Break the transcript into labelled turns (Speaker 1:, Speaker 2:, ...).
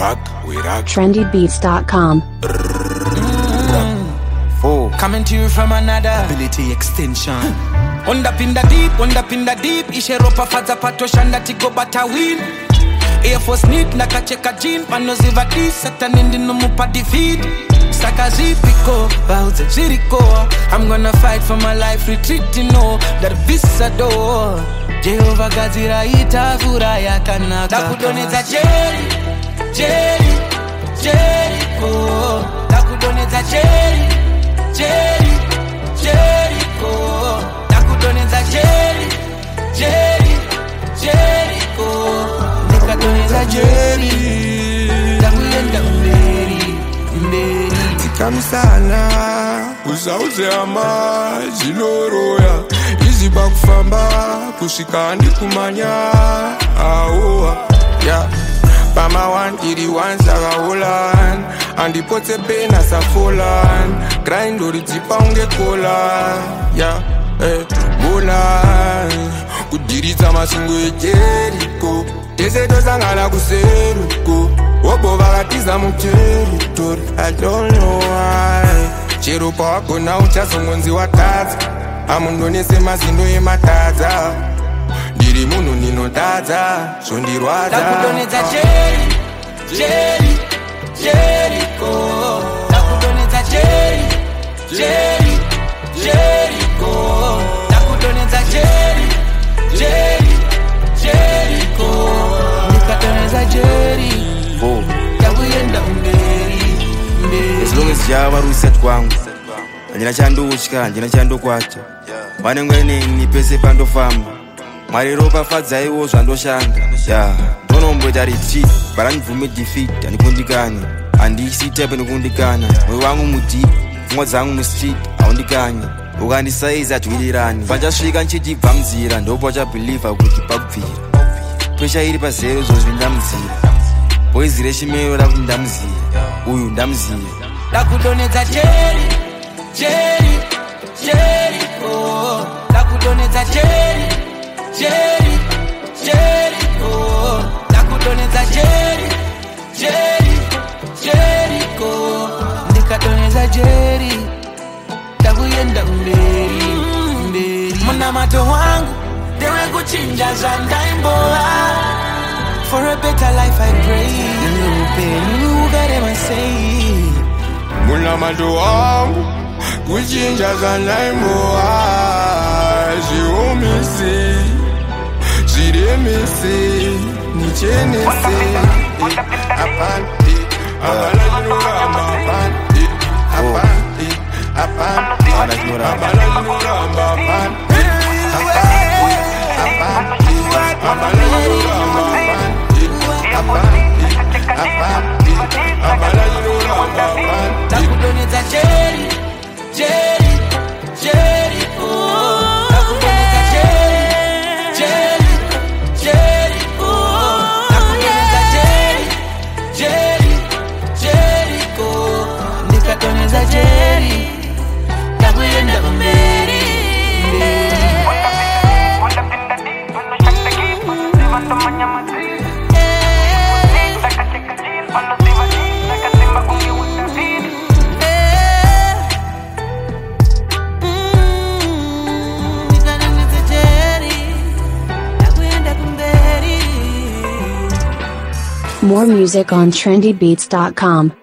Speaker 1: trendybeats.com.
Speaker 2: Coming to you from another ability extension. Undapinda deep isheropa faza pato shanda tigo bata win. Air Force need nakacheka jean panoziva disata nindi numupa defeat. Saka zipiko bauze ziriko. I'm gonna fight for my life retreating no that visa door. Jehovah gazira ita furaya kanaka. Takudoneza Jericho. Takudoneza Jericho. Takudoneza Jericho. Nikadoneza takuyenda mberi.
Speaker 3: Tikamsana uzauze amazi loroya iziba kufamba kusika ndi kumanya aoa yeah. Pama wantiri wansaka holan andipote pena safolan grind oridzipa ungekola yeah. Bolan kudiritsa masingo ejeriko tese tosangana kuseruko wobo vakatiza muteritori I don't know why cheropa wakona uchazongonzi watadza amundonese mazindo ematadza ndiri munhu ninotadza zvondirwadza
Speaker 2: takudonedza Jericho takudonedza Jericho takudonedza Jericho nikadonedza Jericho takuyenda mberi.
Speaker 4: As long as Java reset kwangu ndina chandotya ndina chandokwacha vanengweneni pese pandofamba mwari ropa fadzaiwo zvandoshanda ya ndonomboita retreat barandibvume defeat andikundikani handisi type nekundikana mwoyo wangu mudip pfungwa dzangu mustreet haundikani ukandisaiza dwilirani pachasvika nchitibva mzira ndopachabhilivha kuti pakubvira presha iri pazero zozvi ndamuzira boizi reshimero rakuti ndamuzira uyu ndamuzira
Speaker 2: takudonedza Jericho takudonedza Jericho takudonedza Jericho ndikadonedza Jeri takuyenda mberi. Munamato wangu dewe kuchinja zvandaimboa. For a better life I pray. Ninu verema say.
Speaker 3: Munamato wangu kuchinja zvandaimboa. Zviomese zviremese nichenese apante abala inoramba apante apante apante abala inoramba apante apante abala inoramba apante apante abala inoramba apante
Speaker 2: takudonedza Jericho
Speaker 1: More music on trendybeats.com.